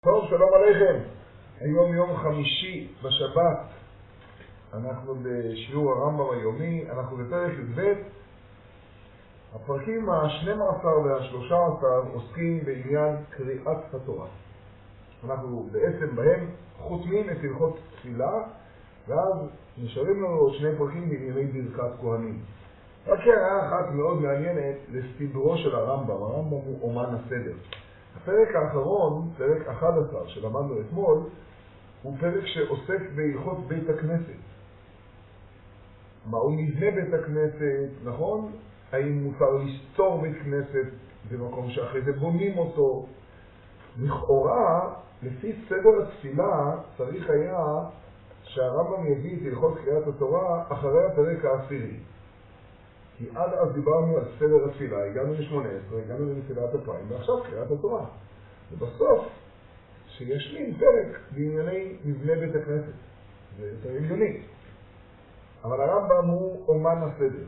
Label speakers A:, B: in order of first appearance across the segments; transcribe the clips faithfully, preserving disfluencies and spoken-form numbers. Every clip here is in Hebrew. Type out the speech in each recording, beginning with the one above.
A: טוב, שלום עליכם. היום יום חמישי בשבת. אנחנו בשיעור הרמב"ם היומי, אנחנו בפרק י"ב. הפרקים ה-שנים עשר וה-שלוש עשרה עוסקים בעניין קריאת התורה. אנחנו בעצם בהם חותמים את הלכות תפילה, ואז נשארים לנו עוד שני פרקים בענייני ברכת כהנים. רק הערה אחת מאוד מעניינת לסדרו של הרמב"ם. הרמב"ם הוא אומן הסדר. הפרק האחרון, פרק אחד עשר שלמדנו אתמול, הוא פרק שעוסק בהלכות בית הכנסת. מהו מבנה בית הכנסת, נכון? האם מותר לסתור בית כנסת במקום שאחרי זה בונים אותו? לכאורה, לפי סדר התפילה, צריך היה שהרמב"ם יביא את הלכות קריאת התורה אחרי הפרק העשירי. כי עד אז דיברנו על סדר התפילה, הגענו ל-שמונה עשרה, הגענו לנפילת אפיים, ועכשיו קריאת התורה. ובסוף, שישלים פרק בענייני מבנה בית הכנסת. זה יותר ענייני. אבל הרמב"ם הוא אומן הסדר.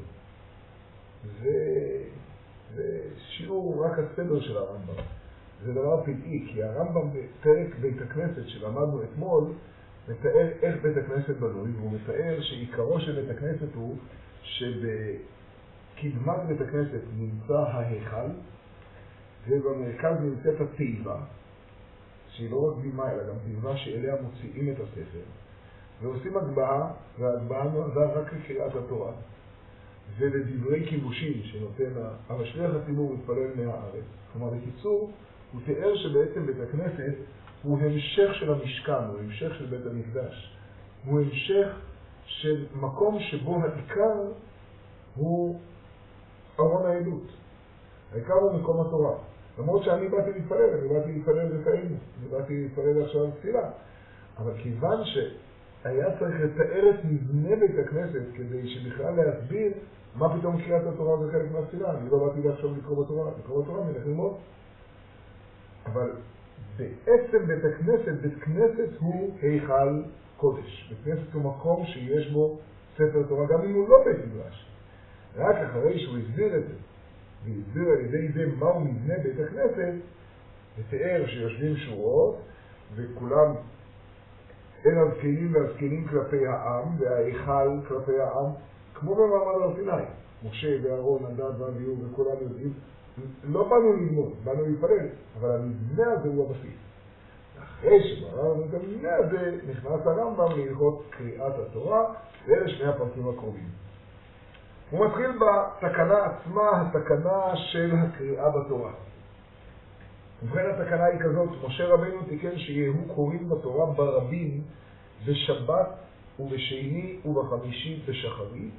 A: זה שיעור רק הסדר של הרמב"ם. זה דבר פתאי, כי הרמב"ם בפרק בית הכנסת שלמדנו אתמול, מתאר איך בית הכנסת בנוי, והוא מתאר שעיקרו של בית הכנסת הוא שב... קדמת בית הכנסת נמצא ההיכל, ובמרכז נמצאת התיבה, שהיא לא רק בימה, אלא גם תיבה שאליה מוציאים את הספר, ועושים הגבהה, וההגבהה נועדה רק לקריאת התורה, ולדברי כיבושים שנותן המשליח הציבור מתפלל מהארץ. כלומר, בקיצור, הוא תיאר שבעצם בית הכנסת הוא המשך של המשכן, הוא המשך של בית המקדש, הוא המשך של מקום שבו העיקר הוא ארון העדות. העיקר הוא מקום התורה. למרות שאני באתי להתפלל, אני באתי להתפלל לתאינו, אני באתי להתפלל עכשיו תפילה. אבל כיוון שהיה צריך לתאר את מבנה בית הכנסת כדי שבכלל להסביר מה פתאום קריאת התורה זה חלק מהתפילה. אני לא באתי עכשיו לקרוא בתורה, לקרוא בתורה מלך ללמוד. אבל בעצם בית הכנסת, בית כנסת הוא היכל קודש. בית כנסת הוא מקום שיש בו ספר תורה, גם אם הוא לא בית מדרש. רק אחרי שהוא הסביר את זה, והסביר על ידי זה מהו מבנה בית הכנסת, ותיאר שיושבים שורות, וכולם אין הזקנים והזקנים כלפי העם, וההיכל כלפי העם, כמו במעמד הר סיני. משה ואהרון, נדב ואביהו וכולם יודעים, לא באנו ללמוד, באנו להתפלל, אבל המבנה הזה הוא הבסיס. אחרי שבררנו את המבנה הזה, נכנס הרמב"ם להלכות קריאת התורה, ואלה שני הפרקים הקרובים. הוא מתחיל בתקנה עצמה, התקנה של הקריאה בתורה. ובכן התקנה היא כזאת, משה רבנו תיקן שיהיו קוראים בתורה ברבים בשבת ובשני ובחמישי בשחרית,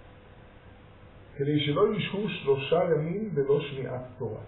A: כדי שלא ישהו שלושה ימים בלא שמיעת תורה.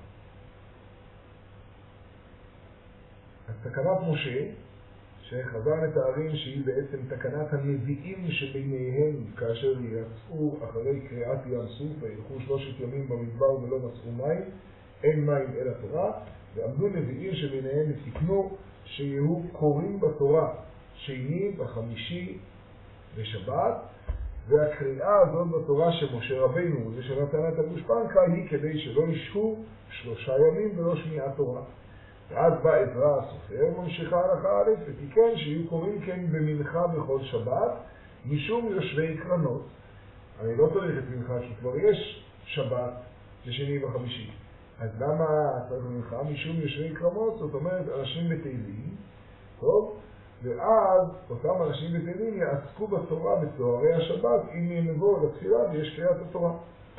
A: אז תקנת משה, שחז"ל מתארים שהיא בעצם תקנת הנביאים שביניהם כאשר יצאו אחרי קריאת ים סוף וילכו שלושת ימים במדבר ולא מצאו מים, אין מים אלא תורה, ועמדו נביאים שביניהם ותיקנו שיהיו קוראים בתורה שני וחמישי ושבת, והקריאה הזאת בתורה שמשה רבנו זה שנתן את הגושפנקה היא כדי שלא ישהו שלושה ימים ולא שמיעת תורה. ואז בא עזרא הסופר, ממשיכה הלכה א' ותיקן שיהיו קוראים כן במנחה בכל שבת, משום יושבי קרנות. אני לא צריך את מנחה, כי כבר יש שבת לשני וחמישי. אז למה צריך מנחה? משום יושבי קרנות, זאת אומרת אנשים בתהילים, טוב? ואז אותם אנשים בתהילים יעסקו בתורה בצהרי השבת, אם ינבוא לתפילה ויש קריאת התורה.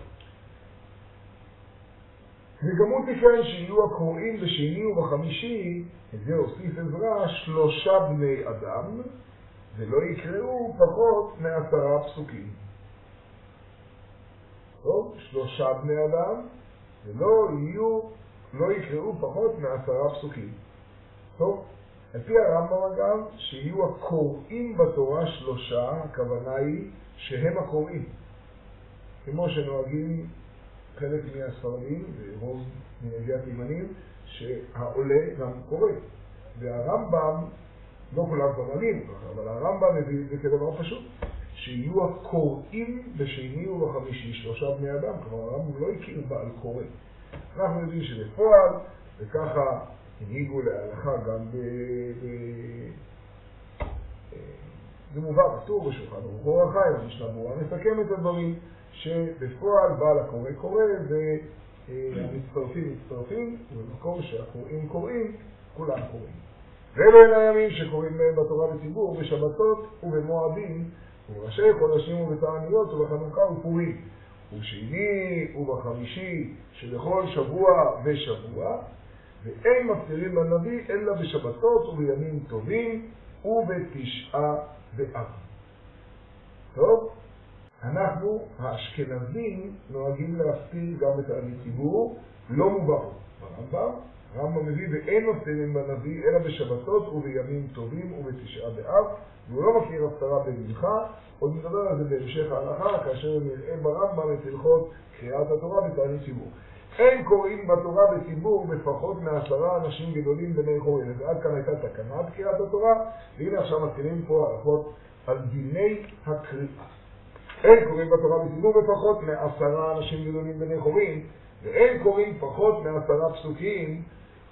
A: וגם הוא תיקן שיהיו הקוראים בשני ובחמישי, את זה הוסיף עזרא, שלושה בני אדם, ולא יקראו פחות מעשרה פסוקים. טוב, שלושה בני אדם, ולא יהיו, לא יקראו פחות מעשרה פסוקים. טוב, על פי הרמב"ם גם, שיהיו הקוראים בתורה שלושה, הכוונה היא שהם הקוראים. כמו שנוהגים חלק מהספרדים ורוב מנהגי התימנים שהעולה גם קורא. והרמב"ם, לא כולם פרמנים ככה, אבל הרמב"ם מביא את זה כדבר פשוט, שיהיו הקוראים בשני ובחמישי שלושה בני אדם. כלומר הרמב"ם לא הכיר בעל קורא. אנחנו יודעים שבפועל וככה הנהיגו להלכה גם ב... זה מובא בטור בשולחן ערוך אור החיים, המשנה ברורה מסכם את הדברים שבפועל בעל הקורא קורא והמצטרפים מצטרפים, ובמקום שהקוראים קוראים, כולם קוראים. ואלו הן הימים שקוראים בהם בתורה בציבור, בשבתות ובמועדים, ובראשי חודשים ובתעניות ובחנוכה ופורים, ובשני ובחמישי שבכל שבוע ושבוע, ואין מפטירים בנביא אלא בשבתות ובימים טובים ובתשעה באב. טוב, אנחנו האשכנזים נוהגים להפטיר גם בתענית ציבור, לא מובא ברמב"ם. הרמב"ם מביא ואין מפטירים בנביא אלא בשבתות ובימים טובים ובתשעה באב, והוא לא מכיר הפטרה במנחה. עוד נדבר על זה בהמשך ההלכה כאשר נראה ברמב"ם את הלכות קריאת התורה בתענית ציבור. אין קוראים בתורה בציבור בפחות מעשרה אנשים גדולים בני חורין. אז עד כאן הייתה תקנת קריאת התורה, והנה עכשיו מתחילים פה הלכות על דיני הקריאה. אין קוראים בתורה בציבור בפחות מעשרה אנשים גדולים בני חורין, ואין קוראים פחות מעשרה פסוקים,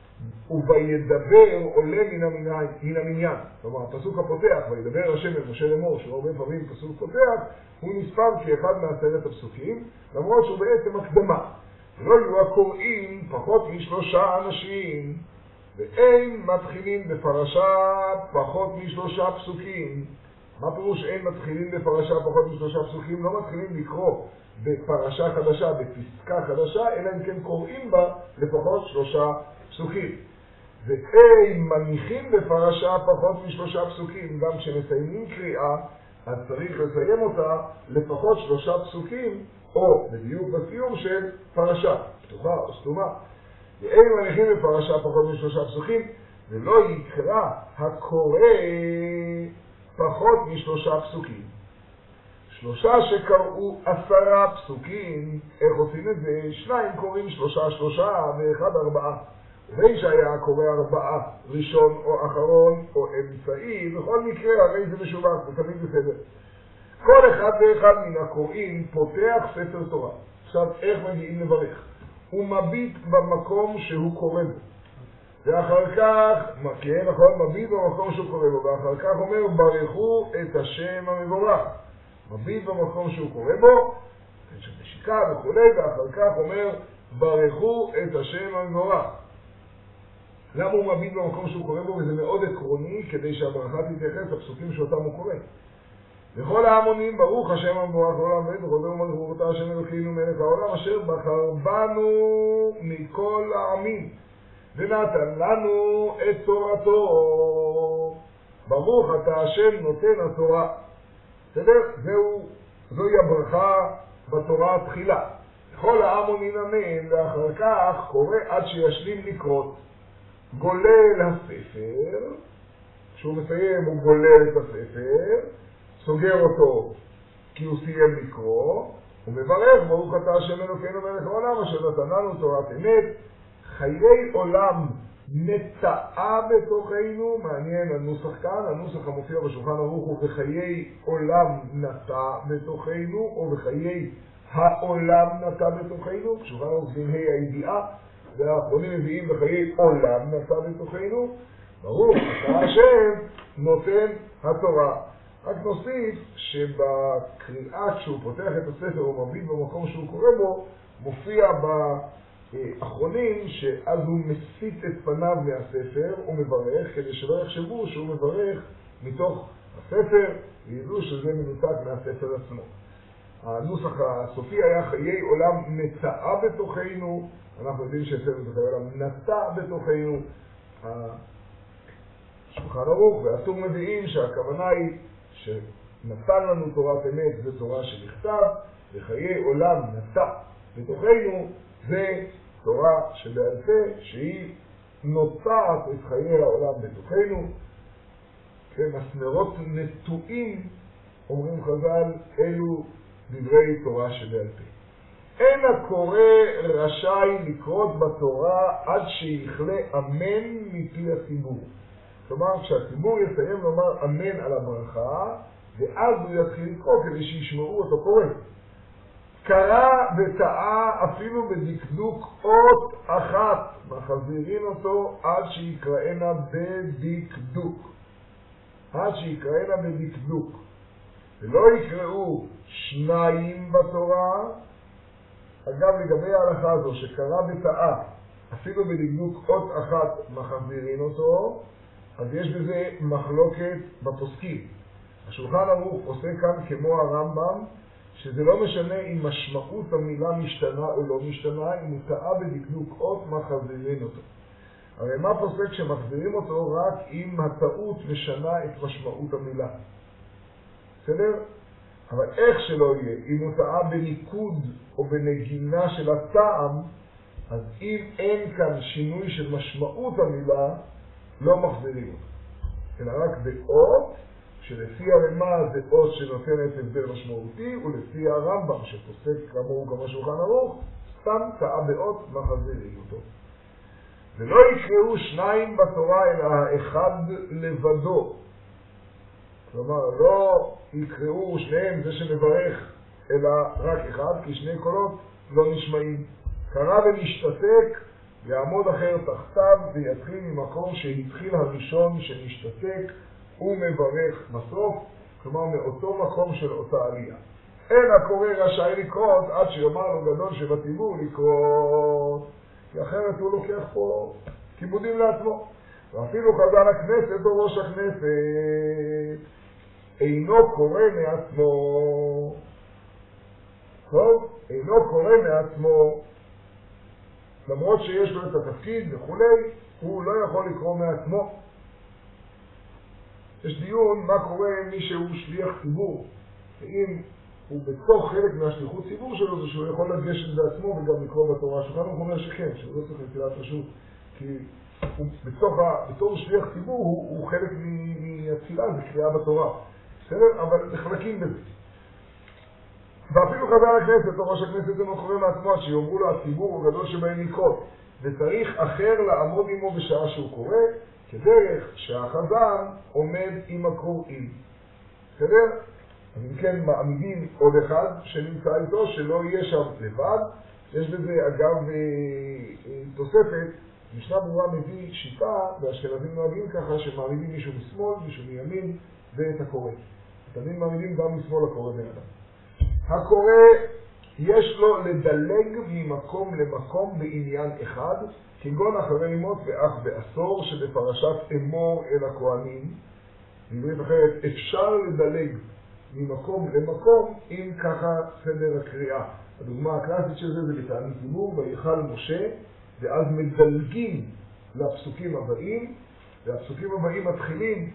A: ובידבר עולה מן המניין. כלומר, הפסוק הפותח, וידבר השם אל משה לאמור, שהוא הרבה פעמים פסוק פותח, הוא נספר כאחד מעשרת הפסוקים, למרות שהוא בעצם הקדמה. ולא יהיו הקוראים פחות משלושה אנשים, ואין מתחילים בפרשה פחות משלושה פסוקים. מה פירוש אין מתחילים בפרשה פחות משלושה פסוקים? לא מתחילים לקרוא בפרשה חדשה, בפסקה חדשה, אלא אם כן קוראים בה לפחות שלושה פסוקים. ואין מניחים בפרשה פחות משלושה פסוקים, גם כשמסיימים קריאה, אז צריך לסיים אותה לפחות שלושה פסוקים, או בדיוק בסיום של פרשה, פתוחה או סתומה. ואין מניחים בפרשה פחות משלושה פסוקים, ולא יקרא הקורא פחות משלושה פסוקים. שלושה שקראו עשרה פסוקים, איך עושים את זה? שניים קוראים שלושה שלושה ואחד ארבעה. ובין שהיה קורא ארבעה, ראשון או אחרון או אמצעי, בכל מקרה הרי זה משובח, זה תמיד בסדר. כל אחד ואחד מן הקוראים פותח ספר תורה. עכשיו, איך מגיעים לברך? הוא מביט במקום שהוא קורא בו. ואחר כך, כן, נכון, מביט במקום שהוא קורא בו, ואחר כך אומר, ברכו את השם המבורך. מביט במקום שהוא קורא בו, יש נשיקה וכו', ואחר כך אומר, ברכו את השם המבורך. למה הוא מביט במקום שהוא קורא בו? וזה מאוד עקרוני, כדי שהברכה תתייחס לפסוקים שאותם הוא קורא. וכל ההמונים, ברוך השם המבורך לעולם ועד, וחוזר ומלכות אותה השם אלוקינו מלך העולם, אשר בחר בנו מכל העמים, ונתן לנו את תורתו. ברוך אתה השם נותן התורה. בסדר? זהו, זוהי הברכה בתורה התחילה. וכל ההמונים אמן, ואחר כך קורא עד שישלים לקרות. גולל הספר, כשהוא מסיים הוא גולל את הספר, סוגר אותו כי הוא סיים לקרוא, ומברך ברוך אתה השם אלוקינו מלך העולם אשר נתן לנו תורת אמת, חיי עולם נטעה בתוכנו. מעניין הנוסח כאן, הנוסח המופיע בשולחן ערוך הוא וחיי עולם נטע בתוכנו, או וחיי העולם נטע בתוכנו. בשולחן ערוך זה ה' הידיעה, והאחרונים מביאים בחיי עולם נטע בתוכנו. ברוך אתה השם נותן התורה. רק נוסיף שבקריאה כשהוא פותח את הספר הוא מביט במקום שהוא קורא בו, מופיע באחרונים שאז הוא מסיט את פניו מהספר ומברך, כדי שלא יחשבו שהוא מברך מתוך הספר וידעו שזה מנותק מהספר עצמו. הנוסח הסופי היה חיי עולם נטעה בתוכנו, אנחנו יודעים שספר חיי עולם נטע בתוכנו. השולחן ערוך והטור מביאים שהכוונה היא שנתן לנו תורת אמת זה תורה שנכתב, וחיי עולם נטע בתוכנו זה תורה שבעל פה שהיא נוטעת את חיי העולם בתוכנו. כן, מסמרות נטועים, אומרים חז"ל, אלו דברי תורה שבעל פה. אין הקורא רשאי לקרות בתורה עד שיכלה אמן מפי הציבור. כלומר, כשהציבור יסיים לומר אמן על הברכה, ואז הוא יתחיל לקרוא כדי שישמעו אותו קורא. קרא וטעה אפילו בדקדוק אות אחת, מחזירין אותו עד שיקראנה בדקדוק. עד שיקראנה בדקדוק. ולא יקראו שניים בתורה. אגב, לגבי ההלכה הזו, שקרא וטעה אפילו בדקדוק אות אחת, מחזירין אותו, אז יש בזה מחלוקת בפוסקים. השולחן ערוך עושה כאן כמו הרמב"ם, שזה לא משנה אם משמעות המילה משתנה או לא משתנה, אם הוא טעה בדקדוק אות, מחזירין אותו. הרי מה פוסק שמחזירים אותו? רק אם הטעות משנה את משמעות המילה. בסדר? אבל איך שלא יהיה, אם הוא טעה בניקוד או בנגינה של הטעם, אז אם אין כאן שינוי של משמעות המילה, לא מחזירים אותו. אלא רק באות, שלפי הרמה זה אות שנותנת הבדל משמעותי, ולפי הרמב"ם שפוסק כאמור גם השולחן ערוך, סתם טעה באות, מחזירים אותו. ולא יקראו שניים בתורה אלא האחד לבדו. כלומר, לא יקראו שניהם זה שמברך, אלא רק אחד, כי שני קולות לא נשמעים. קרא ונשתתק, יעמוד אחר תחתיו ויתחיל ממקום שהתחיל הראשון שנשתתק, הוא מברך בסוף, כלומר מאותו מקום של אותה עלייה. אין הקורא רשאי לקרות עד שיאמר לו גדול שבציבור לקרות, כי אחרת הוא לוקח פה כיבודים לעצמו. ואפילו חזן הכנסת או ראש הכנסת אינו קורא מעצמו. טוב, אינו קורא מעצמו, למרות שיש לו את התפקיד וכולי, הוא לא יכול לקרוא מעצמו. יש דיון מה קורה מי שהוא שליח ציבור, ואם הוא בתוך חלק מהשליחות ציבור שלו, זה שהוא יכול לגשת בעצמו וגם לקרוא בתורה. שולחן ערוך אומר שכן, שהוא לא צריך נטילת רשות, כי הוא בתוך ה... בתור שליח ציבור הוא, הוא חלק מהתפילה, זה קריאה בתורה. בסדר? אבל נחלקים בזה. ואפילו חבר הכנסת או ראש הכנסת זה קורא מעצמו, שיאמרו לו הציבור הוא גדול שבהם לקרות, וצריך אחר לעמוד עמו בשעה שהוא קורא, כדרך שהחזן עומד עם הקוראים. בסדר? אז אם כן מעמידים עוד אחד שנמצא איתו, שלא יהיה שם לבד. יש בזה אגב תוספת, משנה ברורה מביא שיטה, והאשכנזים נוהגים ככה, שמעמידים מישהו משמאל, מישהו מימין, ואת הקורא. תמיד מעמידים גם משמאל הקורא בן אדם. הקורא יש לו לדלג ממקום למקום בעניין אחד, כגון אחרי מות ואח בעשור שבפרשת אמור אל הכהנים. בעברית אחרת, אפשר לדלג ממקום למקום אם ככה סדר הקריאה. הדוגמה הקלאסית של זה זה בתענית ציבור, ויכל משה, ואז מדלגים לפסוקים הבאים, והפסוקים הבאים מתחילים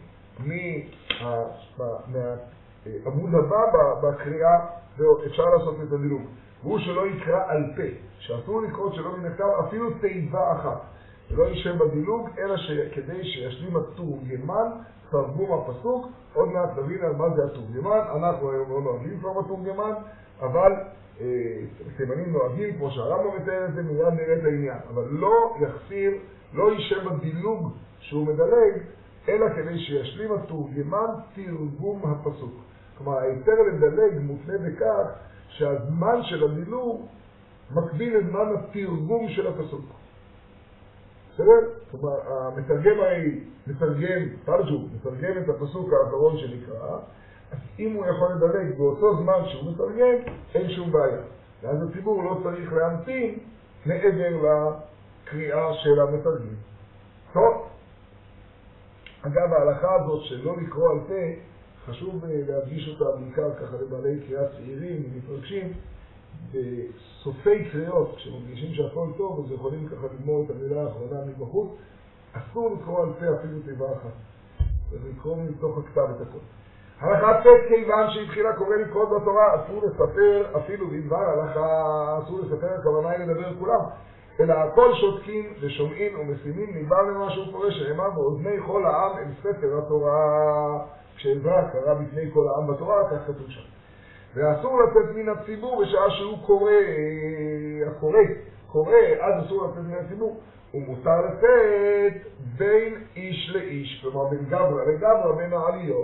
A: מהעמוד הבא בקריאה, ואפשר לעשות את הדילוג. והוא שלא יקרא על פה, שאסור לקרות שלא מן הכתב אפילו תיבה אחת, ולא יישב בדילוג, אלא כדי שישלים התורגמן תרגום הפסוק. עוד מעט נבין על מה זה התורגמן. אנחנו היום לא נוהגים כבר בתורגמן, אבל תימנים נוהגים, כמו שהרמב"ם מתאר את זה, מיד נראה את העניין. אבל לא יחסיר, לא יישב בדילוג שהוא מדלג, אלא כדי שישלים התורגמן תרגום הפסוק. כלומר, היתר לדלג מותנה בכך שהזמן של הדילוג מקביל לזמן התרגום של הפסוק. בסדר? כלומר, המתרגם הרי מתרגם, פרשו, מתרגם את הפסוק האחרון שנקרא, אז אם הוא יכול לדלג באותו זמן שהוא מתרגם, אין שום בעיה. ואז הציבור לא צריך להמתין מעבר לקריאה של המתרגם. טוב. אגב, ההלכה הזאת שלא לקרוא על פה, חשוב להדגיש אותה בעיקר ככה לבעלי קריאה צעירים ומתרגשים, בסופי קריאות, כשמרגישים שהכל טוב, אז יכולים ככה לגמור את המילה האחרונה מבחוץ, אסור לקרוא על פה אפילו תיבה אחת. זה לקרוא מתוך הכתב את הכל. הלכה ט' כיוון שהתחילה קורא לקרוא בתורה, אסור לספר אפילו בדבר הלכה, אסור לספר, הכוונה היא לדבר כולם, אלא הכל שותקים ושומעים ומשימים מבער למה שהוא קורא, שנאמר באוזני כל העם אל ספר התורה. כשעזרא קרא בפני כל העם בתורה, כך כתוב שם. ואסור לצאת מן הציבור בשעה שהוא קורא, הקורא, קורא, אז אסור לצאת מן הציבור. ומותר לצאת בין איש לאיש, כלומר בין גברא לגברא, בין העליות,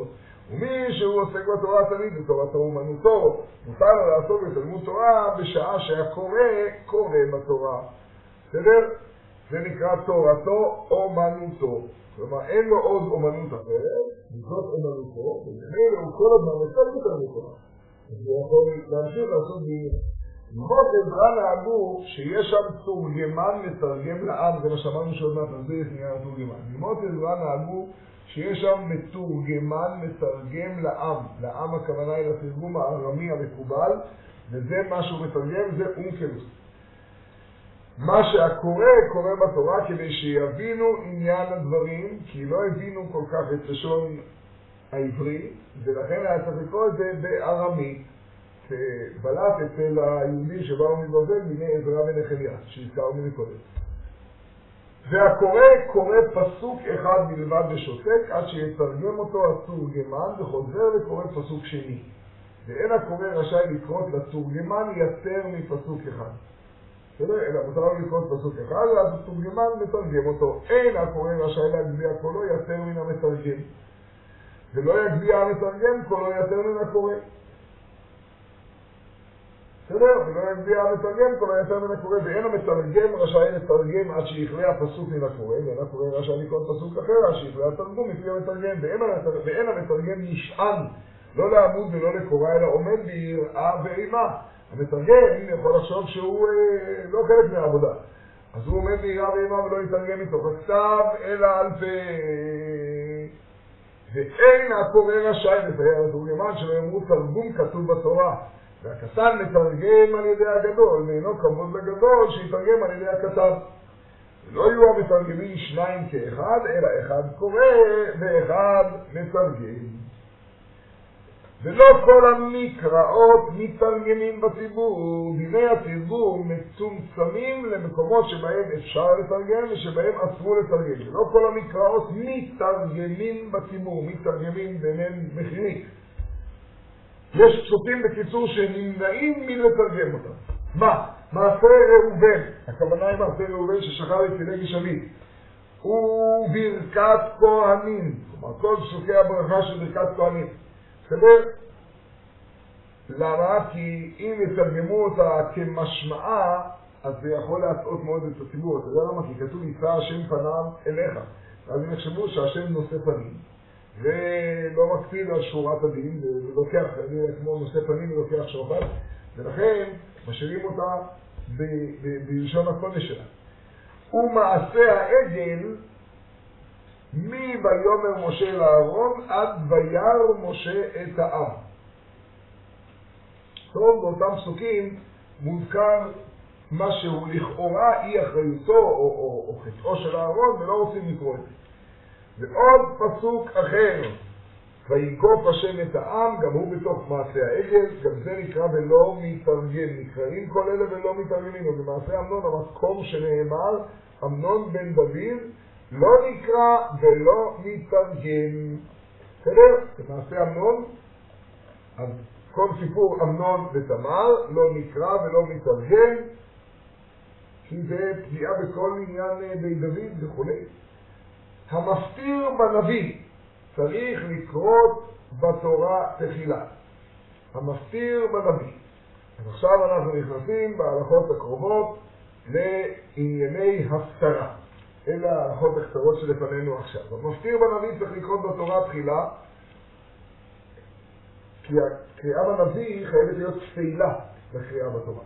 A: ומי שהוא עוסק בתורה תמיד בתורתו אומנותו, מותר לו לעסוק בתלמוד תורה בשעה שהקורא קורא בתורה. בסדר? זה נקרא תורתו אומנותו. כלומר, אין לו עוד אומנות אחרת, זאת אומנותו, ובמילא הוא כל הזמן עוסק בתלמוד תורה. אז הוא יכול להמשיך לעשות בעניין. ללמוד עזרא נהגו שיש שם תורגמן מתרגם לעם, זה מה שאמרנו שעוד מעט נסביר את עניין התורגמן. ללמוד עזרא נהגו שיש שם מתורגמן מתרגם לעם. לעם הכוונה היא לתרגום הארמי המקובל, וזה מה שהוא מתרגם, זה אונקלוס. מה שהקורא קורא בתורה כדי שיבינו עניין הדברים, כי לא הבינו כל כך את לשון העברי, ולכן היה צריך לקרוא את זה בארמית. בלט אצל היהודים שבאו מבבל מיני עזרא ונחמיה, שהזכרנו מקודם. והקורא קורא פסוק אחד בלבד ושותק עד שיתרגם אותו התורגמן וחוזר וקורא פסוק שני. ואין הקורא רשאי לקרוא לתורגמן יותר מפסוק אחד. אלא מותר לו לקרוא פסוק אחד, אז התורגמן מתרגם אותו. אין הקורא רשאי להגביה קולו יותר מן המתרגם. ולא יגביה המתרגם קולו יותר מן הקורא. בסדר? ולא יגביה המתרגם קולו יותר מן הקורא. ואין המתרגם רשאי לתרגם עד שיכלה הפסוק מן הקורא. ואין הקורא רשאי לקרוא פסוק אחר עד שיכלה התרגום מפי המתרגם. ואין המתרגם נשען לא לעמוד ולא לקורא, אלא עומד ביראה ואימה. המתרגם יכול לחשוב שהוא אה, לא חלק מהעבודה. אז הוא עומד ביראה ואימה ולא יתרגם מתוך הכתב, אלא על פה. ואין הקורא רשאי לצייר לתורגמן שלא יאמרו תרגום כתוב בתורה. והקטן מתרגם על ידי הגדול, ואינו כבוד לגדול שיתרגם על ידי הקטן. ולא יהיו המתרגמים שניים כאחד, אלא אחד קורא ואחד מתרגם. ולא כל המקראות מתרגמים בציבור. דיני התרגום מצומצמים למקומות שבהם אפשר לתרגם ושבהם אסרו לתרגם. ולא כל המקראות מתרגמים בציבור, מתרגמים ביניהם מחירים. יש פסוקים בקיצור שנמנעים מלתרגם אותם. מה? מעשה ראובן, הכוונה היא מעשה ראובן ששכב את פילגי שביט, וברכת כהנים, כלומר כל פסוקי הברכה של ברכת כהנים. בסדר? למה? כי אם יתרגמו אותה כמשמעה, אז זה יכול להטעות מאוד את הציבור. אתה יודע למה? כי כתוב יישא השם פניו אליך. אז הם יחשבו שהשם נושא פנים, ולא מקפיד על שורת הדין, ולוקח, כמו נושא פנים ולוקח שוחד, ולכן משאירים אותה בלשון הקודש שלה. ומעשה העגל, מי ויאמר משה לאהרון עד וירא משה את העם. טוב, באותם פסוקים מוזכר משהו לכאורה אי אחריותו או, או, או חטאו של אהרון, ולא רוצים לקרוא את זה. ועוד פסוק אחר, ויקוף השם את העם, גם הוא בתוך מעשה העגל, גם זה נקרא ולא מתרגם. נקראים כל אלה ולא מתרגמים. ובמעשה אמנון המקום שנאמר אמנון בן דוד לא נקרא ולא מתרגם. בסדר? במעשה אמנון, אז כל סיפור אמנון ותמר לא נקרא ולא מתרגם, כי זה פגיעה בכל עניין בי דוד וכו'. המפטיר בנביא צריך לקרות בתורה תחילה. המפטיר בנביא. אז עכשיו אנחנו נכנסים בהלכות הקרובות לענייני הפטרה. אלה ההלכות הקצרות שלפנינו עכשיו. המפטיר בנביא צריך לקרות בתורה תחילה, כי הקריאה בנביא חייבת להיות תפילה לקריאה בתורה.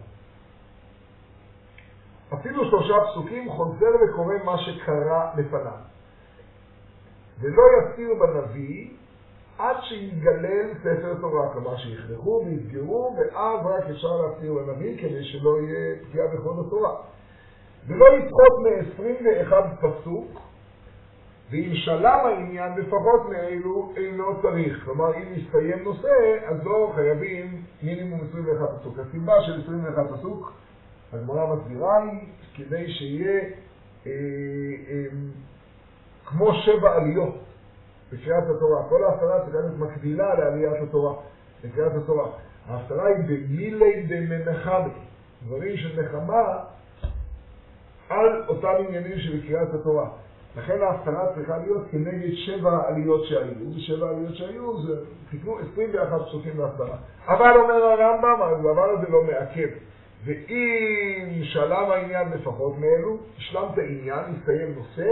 A: אפילו שלושה פסוקים חוזר וקורא מה שקרה לפניו. ולא יפטיר בנביא עד שיגלל ספר תורה, כלומר שיכרחו ויסגרו, ואז רק אפשר להפטיר בנביא כדי שלא יהיה פגיעה בכבוד התורה. ולא יפחות מ-עשרים ואחד פסוק, ואם שלם העניין בפחות מאלו אינו צריך. כלומר, אם יסתיים נושא, אז לא חייבים מינימום עשרים ואחד פסוק. הסיבה של עשרים ואחד פסוק, הגמרא מסבירה היא, כדי שיהיה אה, אה, כמו שבע עליות בקריאת התורה. כל ההפטרה צריכה להיות מקבילה לעליית התורה, לקריאת התורה. ההפטרה היא במילי דמנחמי, דברים של נחמה על אותם עניינים של קריאת התורה. לכן ההפטרה צריכה להיות כנגד שבע עליות שהיו, ושבע עליות שהיו זה תקנו עשרים ואחת פסוקים להפטרה. אבל אומר הרמב"ם, הדבר הזה לא מעכב. ואם שלם העניין לפחות מאלו, השלם את העניין, הסתיים נושא,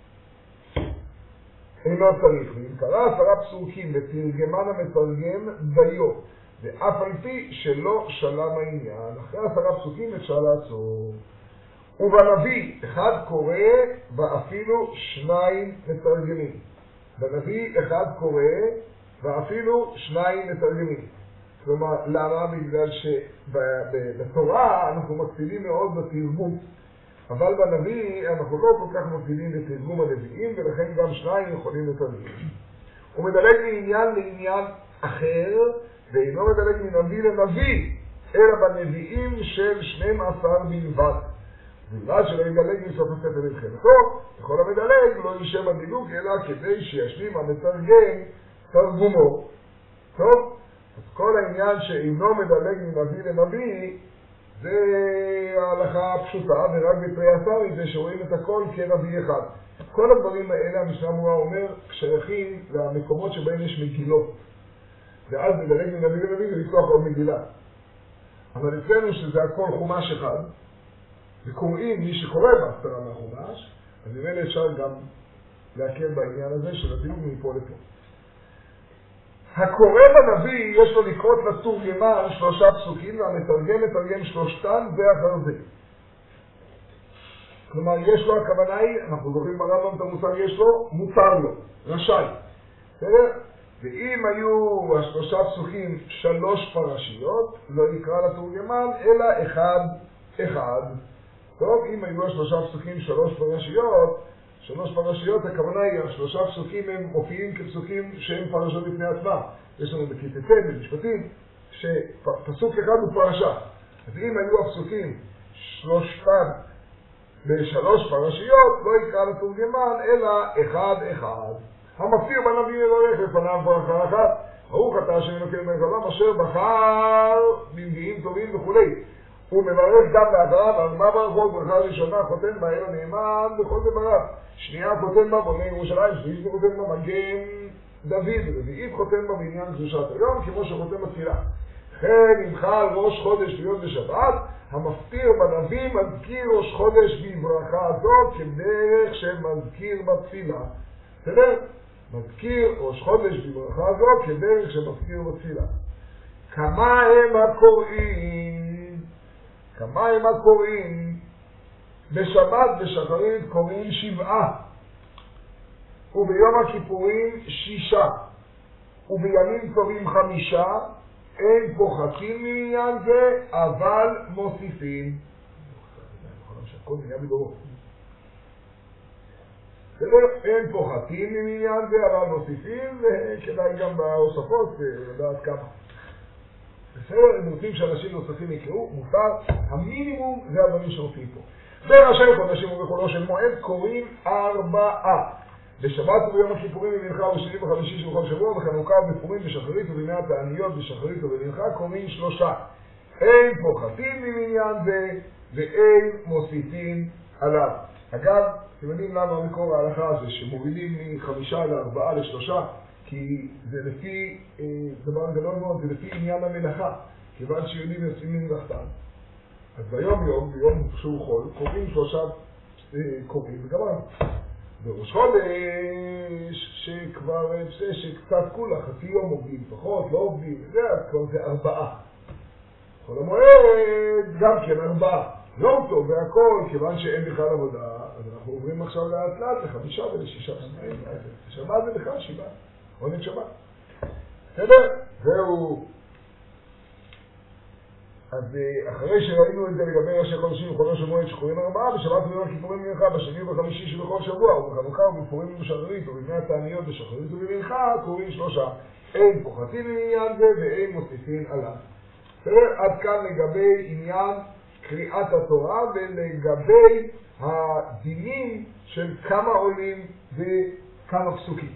A: אינו צריך. ואם קרא עשרה פסוקים ותרגמן המתרגם דיו, ואף על פי שלא שלם העניין, אחרי עשרה פסוקים אפשר לעצור. ובנביא אחד קורא ואפילו שניים מתרגמים. בנביא אחד קורא ואפילו שניים מתרגמים. כלומר, למה? בגלל שבתורה אנחנו מקפידים מאוד בתרגום. אבל בנביא אנחנו לא כל כך מקפידים בתרגום הנביאים, ולכן גם שניים יכולים לתרגם. הוא מדלג מעניין לעניין אחר, ואינו מדלג מנביא לנביא, אלא בנביאים של שנים עשר בלבד. בלבד שלא ידלג מסוף הספר לבחינתו, יכול המדלג לא יישב הדילוג, אלא כדי שישלים המתרגם תרגומו. טוב? אז כל העניין שאינו מדלג מנביא לנביא, זה ההלכה הפשוטה, ורק בתרי עשר זה שרואים את הכל כנביא אחד. כל הדברים האלה, המשנה ברורה אומר, שייכים למקומות שבהם יש מגילות. ואז מדלג מנביא לנביא ולפתוח עוד מגילה. אבל אצלנו שזה הכל חומש אחד, וקוראים מי שקורא בהפטרה מהחומש, אז ממילא אפשר גם להכיר בעניין הזה של הדילוג מפה לפה. הקורא בנביא יש לו לקרות לתורגמן שלושה פסוקים, והמתרגם מתרגם שלושתן זה אחר זה. כלומר, יש לו, הכוונה היא, אנחנו זוכרים ברמב"ם את המושג, יש לו, מותר לו, רשאי. בסדר? ואם היו השלושה פסוקים שלוש פרשיות, לא יקרא לתורגמן, אלא אחד אחד. טוב, אם היו השלושה פסוקים שלוש פרשיות, שלוש פרשיות, הכוונה היא, השלושה פסוקים הם מופיעים כפסוקים שהם פרשות בפני עצמם. יש לנו בכיתת במשפטים, שפסוק אחד הוא פרשה. אז אם היו הפסוקים שלושתן בשלוש פרשיות, לא יקרא לתורגמן, אלא אחד אחד. המפטיר בנביא מברך לפניו ברכה אחת. ברוך אתה השם אלוקינו מלך העולם אשר בחר בנביאים טובים וכולי. הוא מברך גם לאחריו, על מה ברכות? ברכה ראשונה חותן בה אל הנאמן בכל דבריו. שנייה חותן בה בונה ירושלים, שלישית חותן בה מגן דוד, רביעית חותן בה בעניין קדושת היום, כמו שחותן בתפילה. כן, אם חל ראש חודש להיות בשבת, המפטיר בנביא מזכיר ראש חודש בברכה הזאת כדרך שמזכיר בתפילה. בסדר? מזכיר ראש חודש בברכה הזאת כדרך שמזכיר בתפילה. כמה הם הקוראים? כמה הם הקוראים? בשבת בשחרית קוראים שבעה, וביום הכיפורים שישה, ובימים טובים חמישה. אין פוחתים מעניין זה, אבל מוסיפים. אין פוחתים מעניין זה, אבל מוסיפים, וכדאי גם בהוספות לדעת כמה. בסדר, הם רוצים שאנשים נוספים יקראו, מותר, המינימום זה הדברים שמופיעים פה. בראשי חודשים ובחולו של מועד קוראים ארבעה. בשבת וביום הכיפורים במנחה ובשני וחמישי של כל שבוע, בחנוכה ובפורים בשחרית ובימי התעניות בשחרית ובמנחה קוראים שלושה. אין פוחתים ממניין זה ואין מוסיפים עליו. אגב, אתם יודעים למה המקור ההלכה הזה שמורידים מחמישה לארבעה לשלושה? כי זה לפי, דבר גדול מאוד, זה לפי עניין המלאכה, כיוון שיהודים יוצאים ממלאכתם. אז ביום יום, ביום שהוא חול, קוראים שלושה קוראים וגמרנו. בראש חודש, שכבר, שקצת כולה, חצי יום עובדים, פחות, לא עובדים, זה הכל, זה ארבעה. חול המועד, גם כן ארבעה. יום טוב והכל, כיוון שאין בכלל עבודה, אז אנחנו עוברים עכשיו לאט לאט לחמישה ולשישה. שבת זה בכלל שבעה. עונג שבת. בסדר? זהו. אז אחרי שראינו את זה לגבי ראשי חודשים וחודש של מועד שקוראים ארבעה, בשבת וביום הכיפורים במנחה, בשני ובחמישי שבכל שבוע, ובחנוכה ובפורים ובשחרית, ובבני התעניות בשחרית ובמנחה, קוראים שלושה. אין פוחתים מעניין זה ואין מוסיפים עליו. בסדר? עד כאן לגבי עניין קריאת התורה ולגבי הדינים של כמה עולים וכמה פסוקים.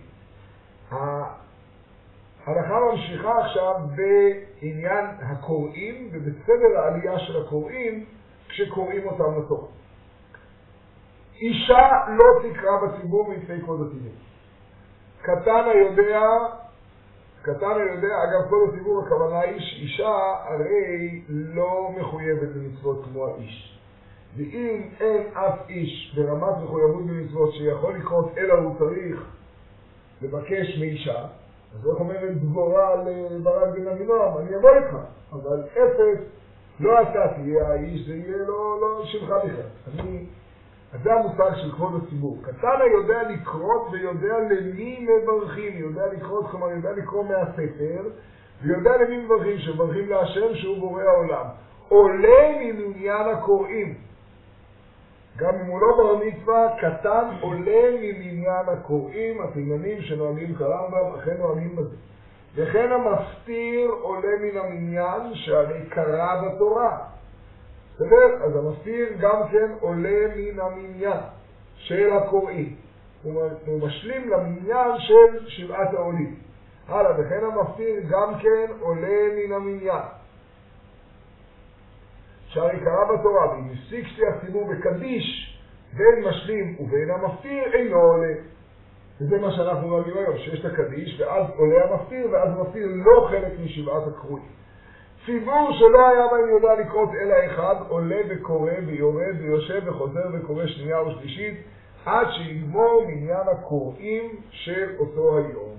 A: ההלכה ממשיכה עכשיו בעניין הקוראים ובסדר העלייה של הקוראים כשקוראים אותם לתורה. אישה לא תקרא בציבור מפני כבוד הציבור. קטן היודע, קטן היודע, אגב כל הציבור הכוונה היא שאישה הרי לא מחויבת במצוות כמו האיש. ואם אין אף איש ברמת מחויבות במצוות שיכול לקרות אלא הוא צריך לבקש מאישה, אז איך אומרת דבורה לברק בן אבינועם, אני אבוא איתך, אבל אפס לא אתה תהיה האיש, זה יהיה לא, לא שלך בכלל. אני, אז זה המושג של כבוד הציבור. קטן יודע לקרות ויודע למי מברכים, יודע לקרות, כלומר יודע לקרוא מהספר, ויודע למי מברכים, שמברכים להשם שהוא בורא העולם. עולה ממניין הקוראים. גם אם הוא לא בר מצווה, קטן עולה ממניין הקוראים, התימנים שנוהגים כרמב"ם, אכן נוהגים בזה. וכן המפטיר עולה מן המניין שהרי קרא בתורה. בסדר? אז המפטיר גם כן עולה מן המניין של הקוראים. הוא משלים למניין של שבעת העולים. הלאה, וכן המפטיר גם כן עולה מן המניין שהרי קרא בתורה, ואם הפסיק שליח ציבור וקדיש בין משלים ובין המפטיר אינו עולה. וזה מה שאנחנו נוהגים היום, שיש את הקדיש ואז עולה המפטיר, ואז המפטיר לא חלק משבעת הקרואים. ציבור שלא היה בהם יודע לקרות אלא אחד, עולה וקורא ויורד ויושב וחוזר וקורא שנייה ושלישית, עד שיגמור מניין הקוראים של אותו היום.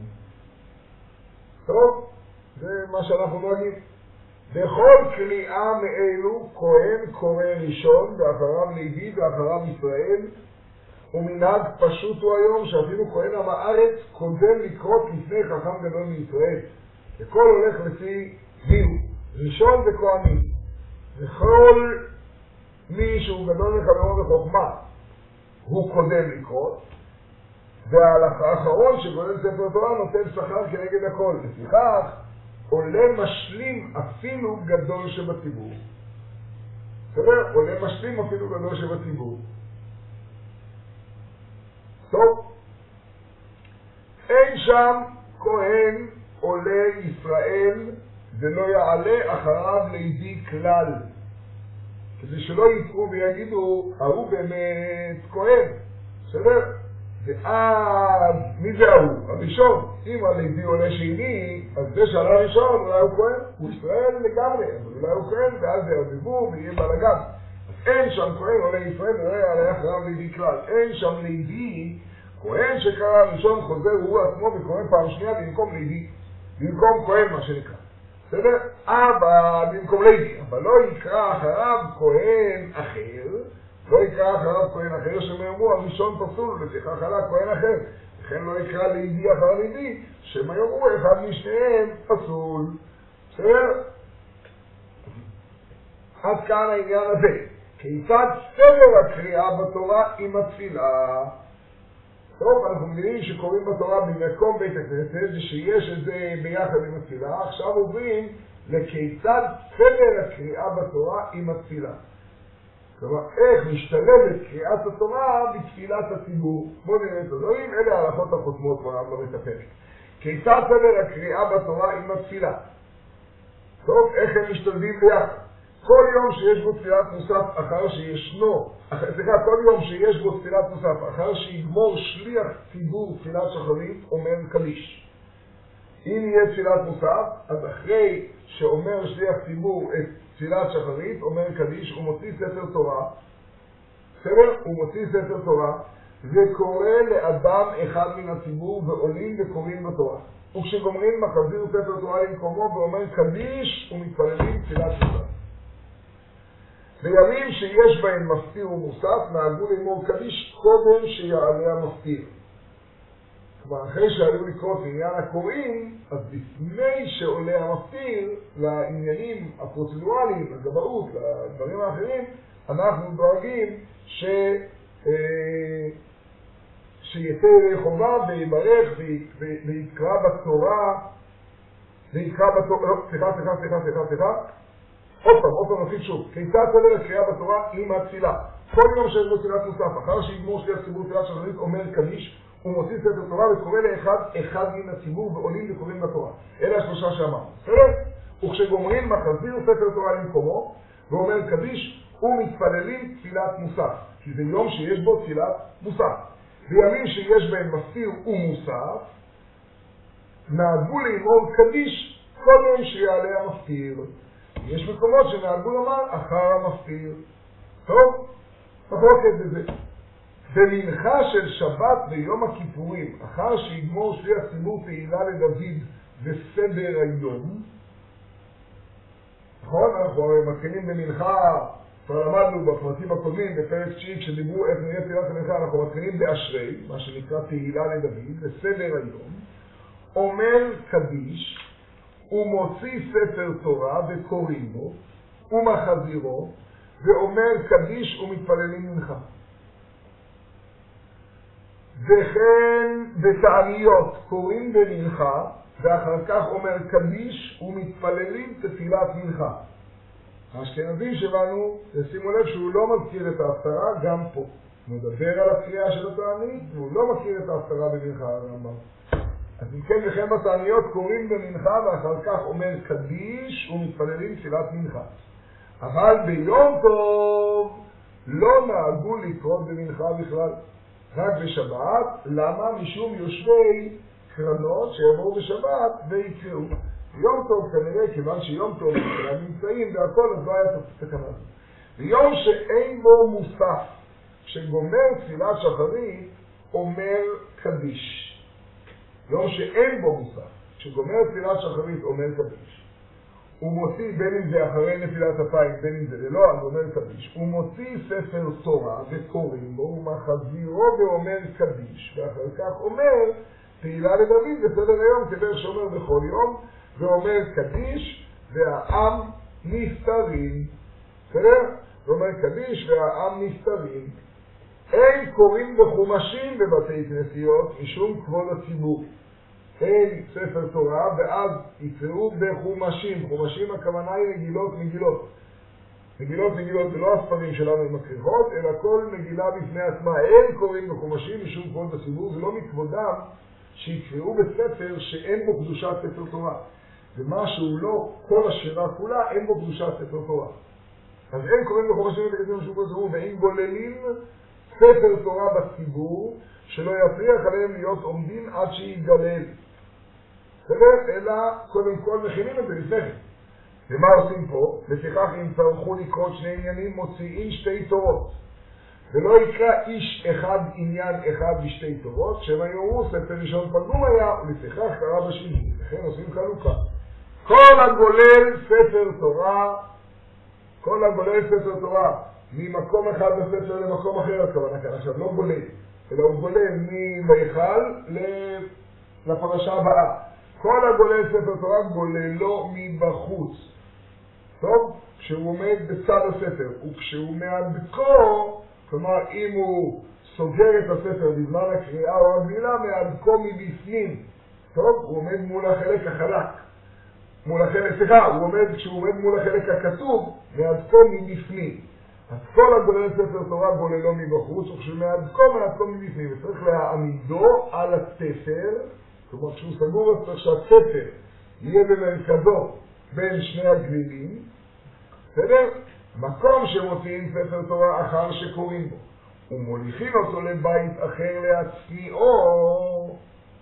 A: טוב, זה מה שאנחנו נוהגים. בכל קריאה מאלו, כהן קורא ראשון, ואחריו לוי ואחריו ישראל, ומנהג פשוט הוא היום, שאפילו כהן עם הארץ קודם לקרות לפני חכם גדול מישראל. וכל הולך לפי דין, ראשון וכהנים. וכל מי שהוא גדול מחברו בחוכמה, הוא קודם לקרות, והאחרון שגודל ספר תורה נותן שכר כנגד הכל. לפיכך, עולה משלים אפילו גדול שבציבור. בסדר? עולה משלים אפילו גדול שבציבור. טוב. אין שם כהן עולה ישראל ולא יעלה אחריו לידי כלל. כדי שלא יתקעו ויגידו, ההוא באמת כהן. בסדר? ואז, מי זה ההוא? הראשון. אם הלוי עולה שני, אז זה שעלה ראשון, אולי הוא כהן, הוא ישראל לגמרי, אבל אולי הוא כהן, ואז זה הדיבור ויהיה בלגן. אז אין שם כהן עולה ישראל, ולא יעלה אחריו לוי כלל. אין שם לוי, כהן שקרא ראשון חוזר הוא עצמו וכהן פעם שנייה במקום לוי, במקום כהן מה שנקרא. בסדר? אבל במקום לוי, אבל לא יקרא אחריו כהן אחר, לא יקרא אחריו כהן אחר שמאמרו הראשון פסול ותכך עלה כהן אחר. לכן לא יקרא לידי אחר לידי, שמה יאמרו אחד משניהם פסול. בסדר? עד כאן העניין הזה. כיצד סדר הקריאה בתורה עם התפילה? טוב, אנחנו מבינים שקוראים בתורה במקום בית הכנסת, ושיש את זה ביחד עם התפילה. עכשיו עוברים לכיצד סדר הקריאה בתורה עם התפילה. כלומר, איך משתלבת קריאת התורה בתפילת הציבור. בואו נראה את הדברים, אלה ההלכות החותמות ברמב"ם את הפרק. כיצד סדר הקריאה בתורה עם התפילה? טוב, איך הם משתלבים ביחד? כל יום שיש בו תפילת מוסף אחר שישנו, סליחה, כל יום שיש בו תפילת מוסף אחר שיגמור שליח ציבור תפילת שחרית, אומר קדיש. אם יהיה תפילת מוסף, אז אחרי שאומר שליח ציבור את תפילת שחרית, אומר קדיש, הוא מוציא ספר תורה, בסדר? הוא מוציא ספר תורה, וקורא לאדם אחד מן הציבור, ועולים וקוראים בתורה. וכשגומרים מחזיר ספר תורה למקומו, ואומר קדיש, ומתפללים תפילת מוסף. בימים שיש בהם מפטיר ומוסף, נהגו לאמור קדיש קודם שיעלה המפטיר. כלומר, אחרי שהיו לקרות עניין הקוראים, אז לפני שעולה המפטיר, לעניינים הפרוצדורליים, לגבאות, לדברים האחרים, אנחנו דואגים ש... שיתה חובה ויברך ויקרא בתורה, ויקרא בתורה, לא, סליחה, סליחה, סליחה, סליחה, סליחה, עוד פעם, עוד פעם נתחיל שוב. כיצד סדר הקריאה בתורה עם התפילה? כל יום שיש בו תפילת מוסף, אחר שיגמור שליח ציבור תפילת שחרית, אומר קדיש, הוא מוציא ספר תורה וקורא לאחד, אחד מן הציבור ועולים וקוראים בתורה. אלה השלושה שאמרנו. בסדר? וכשגומרים מחזיר ספר תורה למקומו, ואומר קדיש, ומתפללים תפילת מוסף. כי זה יום שיש בו תפילת מוסף. בימים שיש בהם מפטיר ומוסף, נהגו לאמור קדיש קודם שיעלה המפטיר. יש מקומות שנהגו לומר אחר המפטיר. טוב, מחלוקת בזה. במנחה של שבת ויום הכיפורים, אחר שיגמור שליח ציבור תהילה לדוד וסדר היום, נכון? אנחנו מתחילים במנחה, כבר למדנו בפרטים הקודמים, בפרק תשיעי, כשדיברו איך נראה תהילת המנחה, אנחנו מתחילים באשרי, מה שנקרא תהילה לדוד, וסדר היום, אומר קדיש, ומוציא ספר תורה וקוראים בו, ומחזירו, ואומר קדיש ומתפללים מנחה. וכן בתעניות קוראים במנחה, ואחר כך אומר קדיש ומתפללים תפילת מנחה. האשכנזים שלנו, שימו לב שהוא לא מזכיר את ההפטרה גם פה. מדבר על הקריאה של התענית, והוא לא מכיר את ההפטרה במנחה הרמב"ם. אז אם כן, וכן בתעניות קוראים במנחה, ואחר כך אומר קדיש ומתפללים תפילת מנחה. אבל ביום טוב לא נהגו לקרוא במנחה בכלל, רק בשבת. למה? משום יושבי קרנות שיבואו בשבת ויקראו. יום טוב כנראה, כיוון שיום טוב הם נמצאים והכל, אז לא היה תקנה הזאת. ביום שאין בו מוסף, שגומר תפילת שחרית, אומר קדיש. יום שאין בו מוסף, שגומר תפילת שחרית, אומר קדיש. הוא מוציא, בין אם זה אחרי נפילת אפיים, בין אם זה לא, אז אומר קדיש. הוא מוציא ספר תורה וקוראים בו, ומחזירו ואומר קדיש, ואחר כך אומר תהילה לדוד בסדר היום, כדרך שאומר בכל יום, ואומר קדיש, והעם נפטרים. בסדר? ואומר קדיש, והעם נפטרים. אין קוראים בחומשים בבתי כנסיות, משום כבוד הציבור. אין ספר תורה, ואז יקראו בחומשים. חומשים הכוונה היא מגילות מגילות. מגילות מגילות זה לא הספרים שלנו עם הכריכות, אלא כל מגילה בפני עצמה. אין קוראים בחומשים משום כבוד הציבור, זה לא מכבודם שיקראו בספר שאין בו קדושת ספר תורה. ומה שהוא לא, כל השירה כולה, אין בו קדושת ספר תורה. אז אין קוראים בחומשים ותקדים משום כבוד הציבור, ואין גוללים ספר תורה בציבור, שלא יפריח עליהם להיות עומדים עד שיגלל. בסדר? אלא קודם כל מכינים את זה לפני כן. ומה עושים פה? לפיכך אם צרכו לקרוא שני עניינים, מוציאים שתי תורות. ולא יקרא איש אחד עניין אחד בשתי תורות, שמה יורו ספר ראשון פגום היה, ולפיכך קרא בשני. לכן עושים חלוקה. כל הגולל ספר תורה, כל הגולל ספר תורה, ממקום אחד בספר למקום אחר, הכוונה כאן עכשיו לא גולל, אלא הוא גולל ממייכל לפרשה הבאה. כל הגולל ספר תורה גוללו מבחוץ. טוב? כשהוא עומד בצד הספר, וכשהוא מעדכו, כלומר אם הוא סוגר את הספר בזמן הקריאה או הגמילה, מעדכו מבפנים. טוב? הוא עומד מול החלק החלק. מול החלק, סליחה, הוא עומד, כשהוא עומד מול החלק הכתוב, מעדכו מבפנים. אז כל הגולל ספר תורה גוללו מבחוץ, וכשמעדכו מעדכו מבפנים. וצריך להעמידו על הספר, כלומר כשהוא סגור את צריך שהספר יהיה במרכזו בין שני הגלילים, בסדר? מקום שמוציאים ספר תורה אחר שקוראים בו, ומוליכים אותו לבית אחר להצניעו.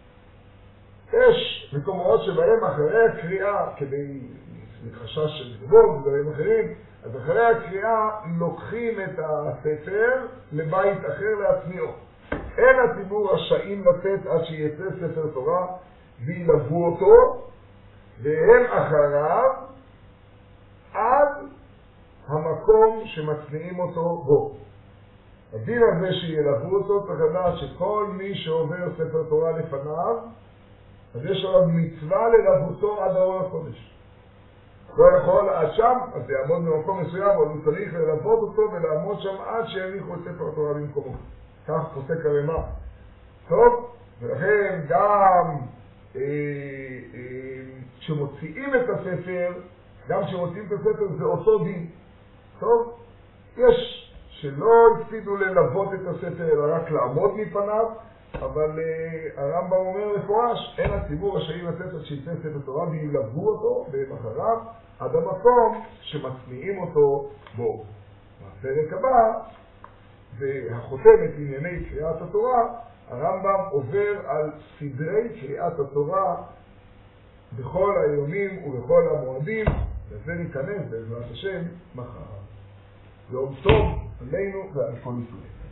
A: יש מקומות שבהם אחרי הקריאה, כדי לחשש של גבול ודברים אחרים, אז אחרי הקריאה לוקחים את הספר לבית אחר להצניעו. אין הציבור רשאים לתת עד שיצא ספר תורה וילבו אותו, והם אחריו עד המקום שמצניעים אותו בו. הדין הזה שילבו אותו צריך לדעת שכל מי שעובר ספר תורה לפניו, אז יש עליו מצווה ללבותו עד האור הקודש. לא יכול עד שם, אז יעמוד במקום מסוים, אבל הוא צריך ללוות אותו ולעמוד שם עד שיריחו את ספר התורה במקומו. כך פוסק הרמ"א. טוב, ולכן גם אה, אה, כשמוציאים את הספר, גם כשמוציאים את הספר זה אותו דין. טוב, יש שלא הקפידו ללוות את הספר אלא רק לעמוד מפניו, אבל uh, הרמב"ם אומר מפורש, אין הציבור רשאים לתת עד שיצא ספר תורה וילבו אותו במחריו עד המקום שמצניעים אותו בו. בפרק הבא והחותמת ענייני קריאת התורה, הרמב"ם עובר על סדרי קריאת התורה בכל היומים ובכל המועדים, וזה ניכנס בעזרת השם מחר. יום טוב עלינו ועל כל ישראל.